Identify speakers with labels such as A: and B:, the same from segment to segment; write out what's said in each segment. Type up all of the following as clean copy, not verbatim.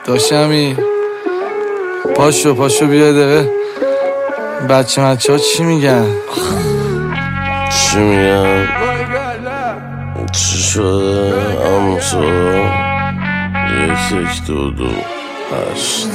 A: داشمی پاشو بیا دقیقه بچه ها چی میگن؟
B: چی میگن؟ چی شده؟ امسا 1 2 2 8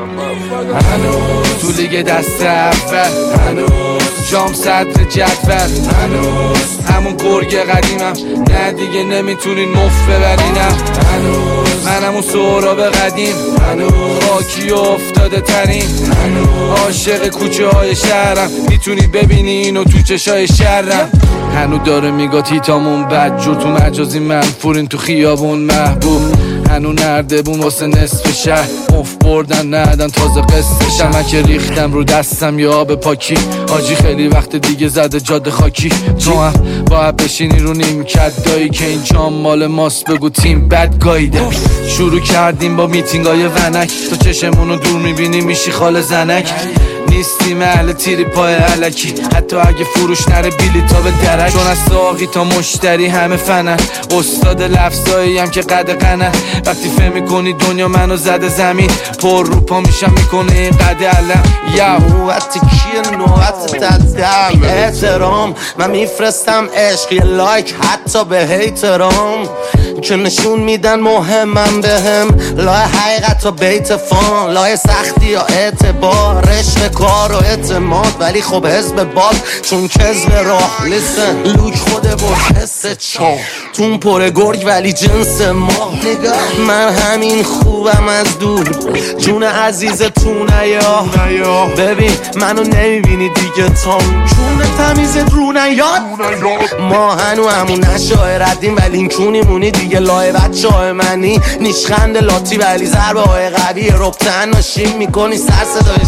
A: هنوز تو لیگ دست اول، هنوز جام صدر جدول، هنوز همون گرگ قدیمم، نه دیگه نمیتونین مفت ببرینم، هنوز منم اون سهراب قدیم، هنوز خاکی و افتاده ترین، هنوز عاشق کوچه های شهرم، میتونی ببینی اینو تو چشای شهرم، هنوز داره میگه تیتامون بدجور، تو مجازی منفورین، تو خیابون محبوب، هنو نردبون واسه نصف شهر مفت بردن ندن تازه قصه من که ریختم رو دستم یا آب پاکی آجی خیلی وقت دیگه زده جاده خاکی تو هم باید بشینی رو نیمکت دایی که این جام مال ماست بگو تیم بد گایده شروع کردیم با میتینگای ونک تو چشمونو دور میبینی میشی خال زنک نیستیم اهل تیری پای علکی حتی اگه فروش نره بلیطا به درک چون از ساقی تا مشتری همه فنن استاد لفظایی هم که قد قنن وقتی فهم میکنی دنیا منو زده زمین پر رو پا میشم میکنه این قد علم
C: نوبت کیه نوبت تدم احترام من میفرستم عشق یه لایک حتی به هیترام که نشون میدن مهمم بهم لای حقیقت و بیت فان لای سختی یا اعتبار رشق کار و اعتماد ولی خب حزب باد چون کذب راه لسن لوک خوده و حس چا تون پر گرگ ولی جنس ما نگاه من همین خوبم از دور جون عزیز تو نیا ببین منو نمیبینی دیگه تام چون تمیزت رو نیاد ما هنو همون نشاهردیم ولی این کونی مونی دیگه لای بچه های منی نیشخند لاتی ولی ضربه های قوی ربطن ناشیم میکنی سر صدای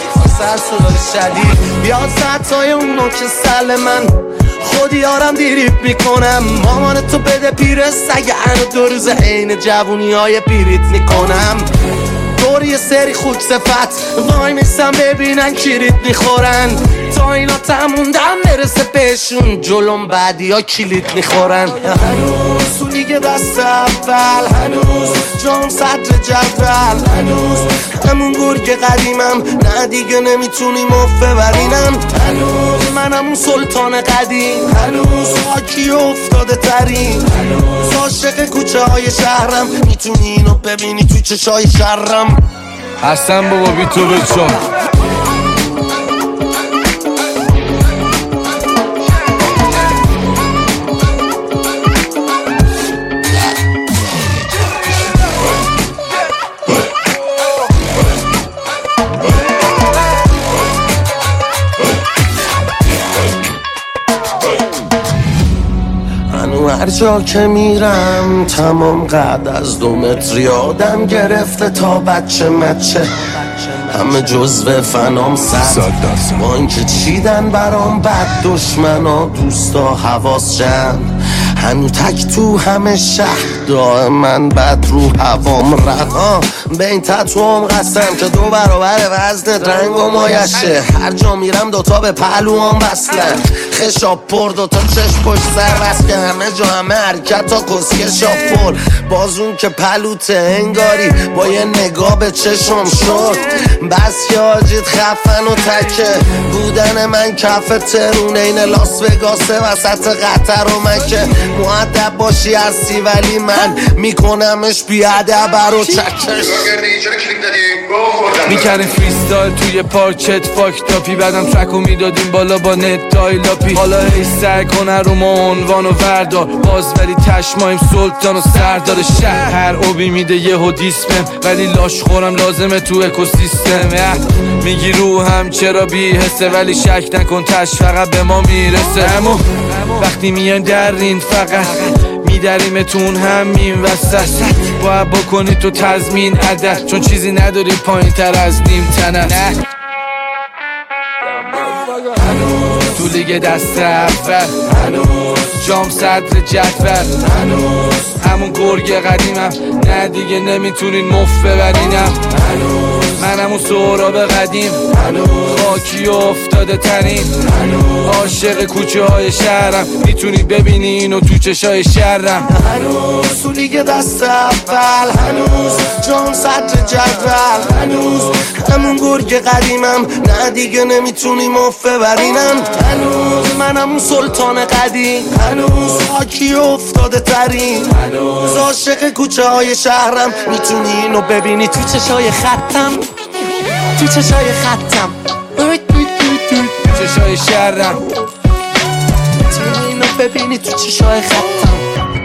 C: شدید بیاد ستای اونو که سل من خودی آرم دیریب میکنم مامان تو بده پیر سگه انو 2 روز عین جوونی های پیریت میکنم دور یه سری خوک صفت وای میستم ببینن کلیت میخورن تا اینا تموندم برسه بهشون جلوم بعدی ها کلیت میخورن هنوز تو لیگ دست اول هنوز جام صدر جدول هنوز همون گرگ قدیمم نه دیگه نمیتونی مفت ببرینم هنوز منم اون سلطان قدیم هنوز خاکی افتاده ترین هنوز عاشق کوچه های شهرم میتونی اینو ببینی تو چشای شهرم
A: حسن بابا بی تو بچم
C: هر جا که میرم تمام قد از 2 متر یادم گرفته تا بچه مچه همه جزو فنام صد با اینکه چیدن برام بد دشمنا دوستا حواس جمع هنو تک تو همه شهر دائما بد رو هوام رها به این تتوام قسم که 2 برابر وزن رنگ و مایشه هر جا میرم 2 تا به پهلوام بسلن خشاب پر 2 تا چشم پشت سر بس که همه جا همه حرکت تا کسکه شاپور بازون که پلوته انگاری با یه نگاه به چشم شد بس که آجید خفن و تکه بودن من کف ترونه این لاس وگاسه وسط قطر و مکه مؤدب باشی هستی ولی من میکنمش بیادب رو چکش
A: میکنیم فریستایل توی پارکت فاکتاپی بعدم ترکو میدادیم بالا با نت دایلاپی حالا هی سعی کنه رو ما عنوان و وردار باز ولی تشماییم سلطان و سردار شهر هر اوبی میده یه هودیسپم ولی لاش خورم لازمه تو اکوسیستم میگی روحم چرا بی حسه ولی شک نکن تش فقط به ما میرسه همون وقتی میان در این فقط میدریمتون همین وسط باید بکنی تو تضمین عدد چون چیزی نداری پایین تر از نیم تنت تو لیگ دست اول هنوز جام صدر جدول هنوز همون گرگ قدیمم نه دیگه نمیتونین مفت ببرینم هنوز منم اون سهراب قدیم خاکی و افتاده ترین عاشق کوچه های شهرم میتونی ببینی اینو تو چشای شهرم
C: هنوز تو لیگ دست اول هنوز جام صدر جدول هنوز همون گرگ قدیمم نه دیگه نمیتونی مفه برینم هنوز منم اون سلطان قدیم هنوز خاکی و افتاده ترین هنوز عاشق کوچه های شهرم میتونی اینو ببینی تو چشای خطم تو چشای خطم
A: چشای شهرم
C: میتونی اینو ببینی تو چشای خطم